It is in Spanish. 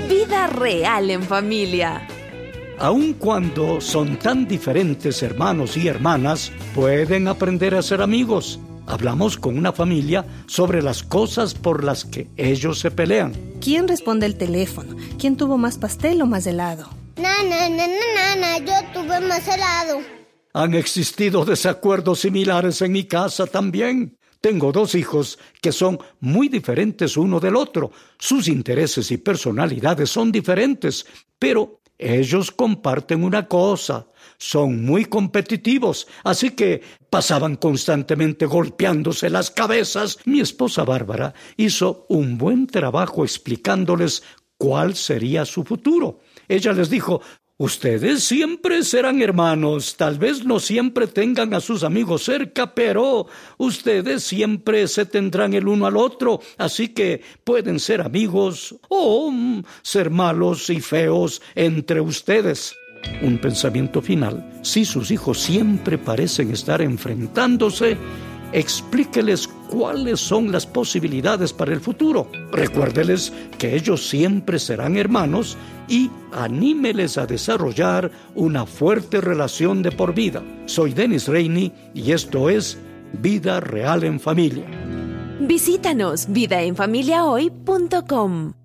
Vida real en familia. Aun cuando son tan diferentes hermanos y hermanas, pueden aprender a ser amigos. Hablamos con una familia sobre las cosas por las que ellos se pelean. ¿Quién responde el teléfono? ¿Quién tuvo más pastel o más helado? Nana, yo tuve más helado. Han existido desacuerdos similares en mi casa también. Tengo 2 hijos que son muy diferentes uno del otro. Sus intereses y personalidades son diferentes, pero ellos comparten una cosa: son muy competitivos, así que pasaban constantemente golpeándose las cabezas. Mi esposa Bárbara hizo un buen trabajo explicándoles cuál sería su futuro. Ella les dijo: ustedes siempre serán hermanos, tal vez no siempre tengan a sus amigos cerca, pero ustedes siempre se tendrán el uno al otro, así que pueden ser amigos o ser malos y feos entre ustedes. Un pensamiento final: si sus hijos siempre parecen estar enfrentándose, explíqueles cuáles son las posibilidades para el futuro. Recuérdeles que ellos siempre serán hermanos y anímeles a desarrollar una fuerte relación de por vida. Soy Dennis Rainey y esto es Vida Real en Familia. Visítanos vidaenfamiliahoy.com.